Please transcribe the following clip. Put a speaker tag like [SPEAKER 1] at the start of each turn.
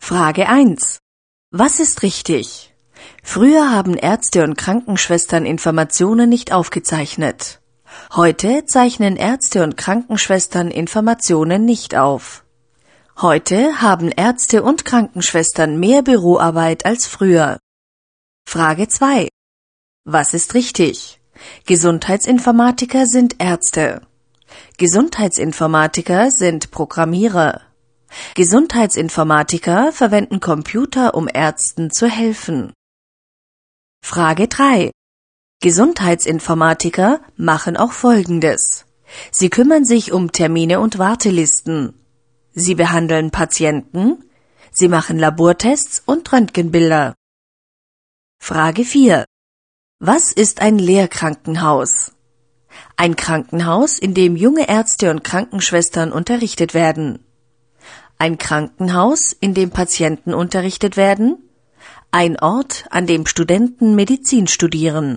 [SPEAKER 1] Frage 1. Was ist richtig? Früher haben Ärzte und Krankenschwestern Informationen nicht aufgezeichnet. Heute zeichnen Ärzte und Krankenschwestern Informationen nicht auf. Heute haben Ärzte und Krankenschwestern mehr Büroarbeit als früher. Frage 2. Was ist richtig? Gesundheitsinformatiker sind Ärzte. Gesundheitsinformatiker sind Programmierer. Gesundheitsinformatiker verwenden Computer, um Ärzten zu helfen. Frage 3. Gesundheitsinformatiker machen auch Folgendes. Sie kümmern sich um Termine und Wartelisten. Sie behandeln Patienten. Sie machen Labortests und Röntgenbilder. Frage 4. Was ist ein Lehrkrankenhaus? Ein Krankenhaus, in dem junge Ärzte und Krankenschwestern unterrichtet werden. Ein Krankenhaus, in dem Patienten unterrichtet werden. Ein Ort, an dem Studenten Medizin studieren.